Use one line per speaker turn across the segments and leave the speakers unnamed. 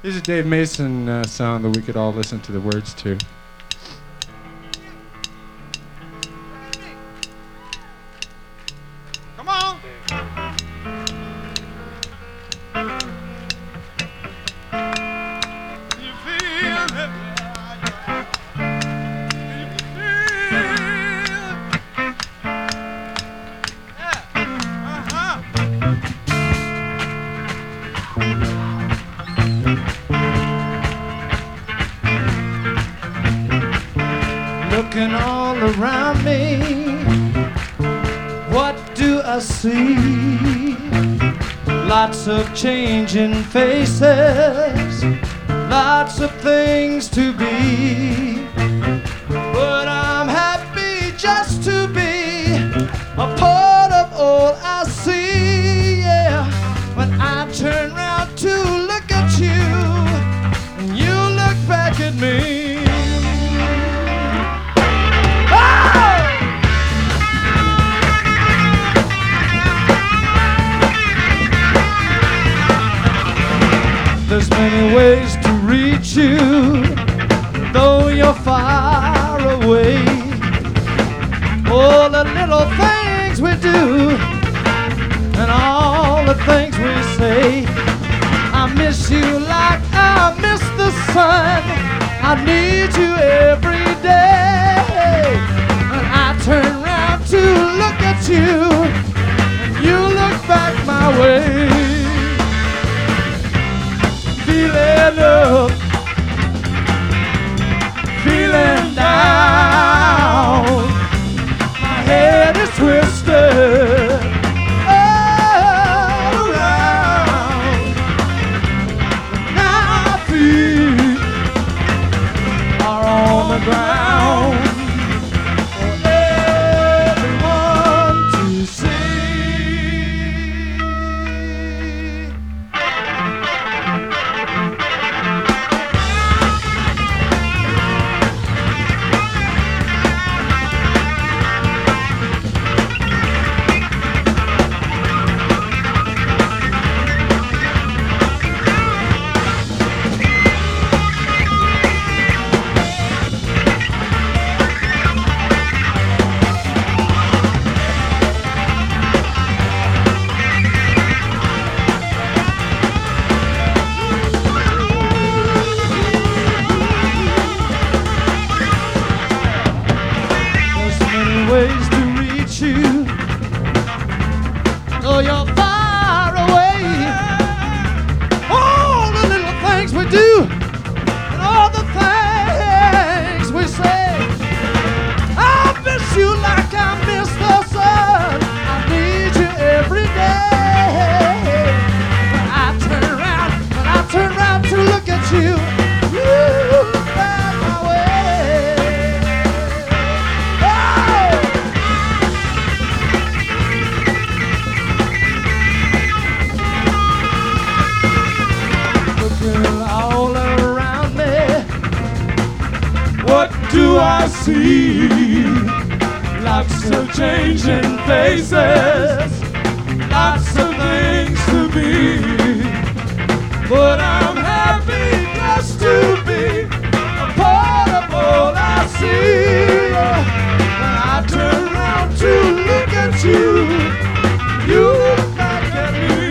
Here's a Dave Mason song that we could all listen to the words to.
Come on. You feel it. You feel it. Yeah.
Looking all around me, what do I see? Lots of changing faces, lots of things to be. But I'm happy just to be a part of all I see. Yeah, when I turn around to look at you, and you look back at me. There's many ways to reach you, though you're far away. All the little things we do, and all the things we say. I miss you like I miss the sun. I need you every day. And I turn around to look at you, and you look back my way. Feeling up, feeling down. My head is twisted all around. Now my feet are on the ground for everyone to see. Ways to reach you, though you're far away. All the little things we do, and all the things we say. I miss you like I miss the sun. I need you every day. When I turn around to look at you, you look back my way. All around me, what do I see? Lots of changing faces, lots of things to be. But I'm happy just to be a part of all I see. When I turn around to look at you, you look back at me.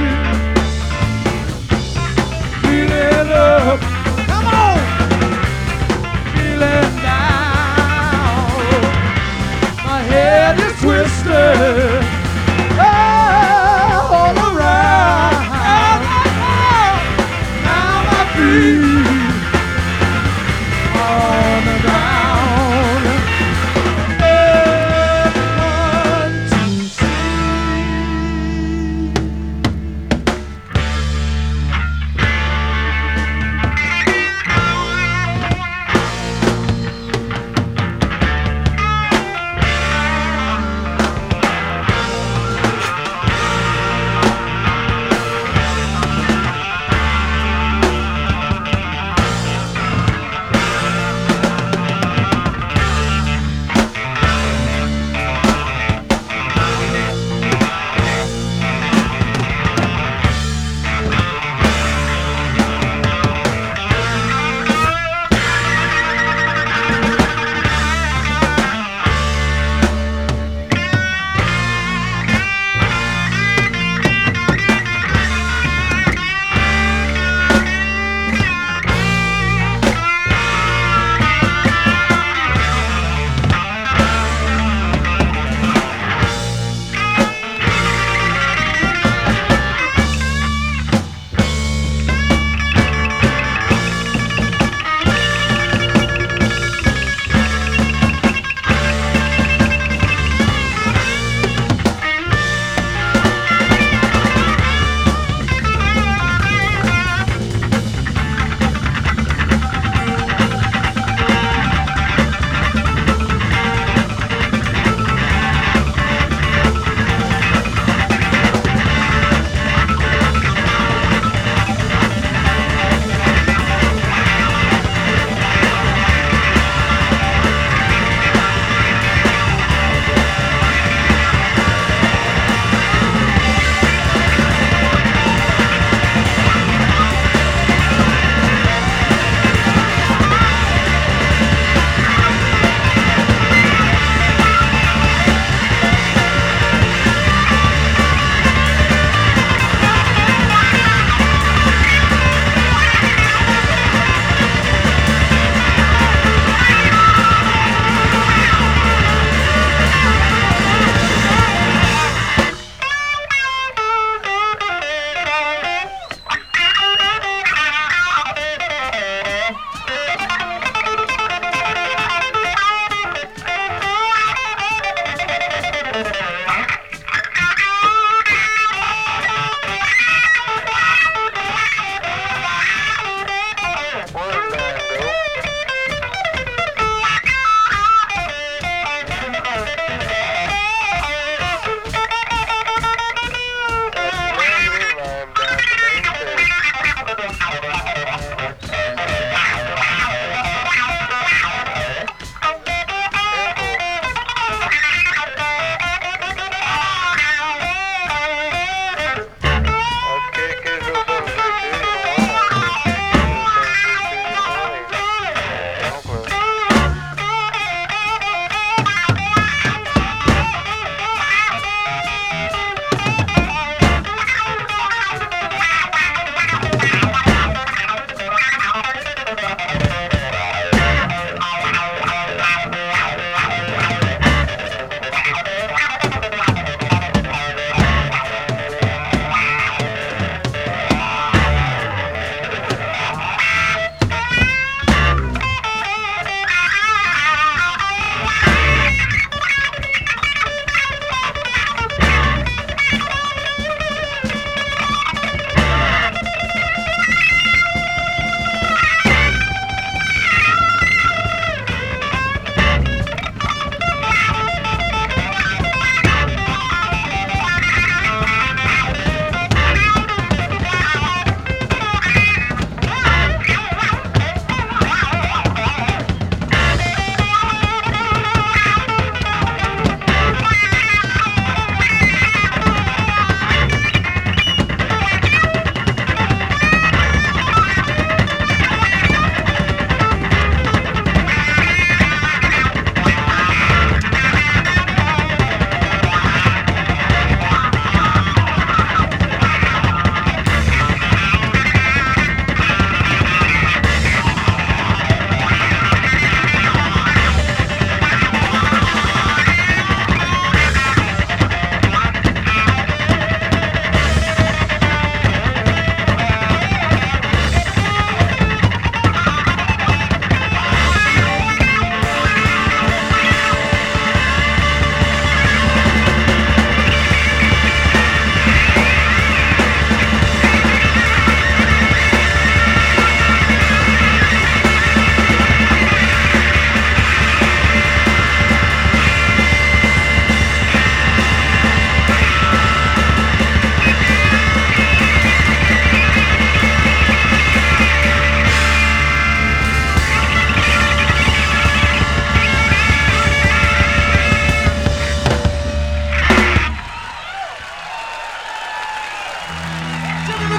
Up. Come on! Feeling down. My head is twisted all around. Now my feet are on the ground.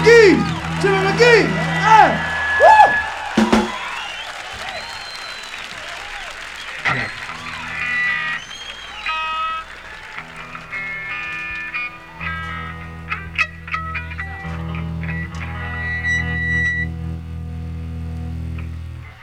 McGee. Jimmy McGee. Hey. Woo.